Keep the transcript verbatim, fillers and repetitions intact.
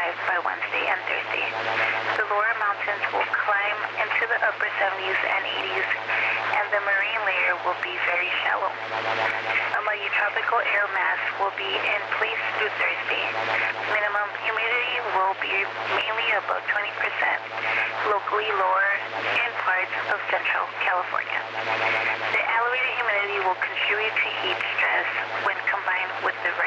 seventy-five by Wednesday and Thursday. The lower mountains will climb into the upper seventies and eighties, and the marine layer will be very shallow. A mighty tropical air mass will be in place through Thursday. Minimum humidity will be mainly above twenty percent, locally lower in parts of central California. The elevated humidity will contribute to heat stress when combined with the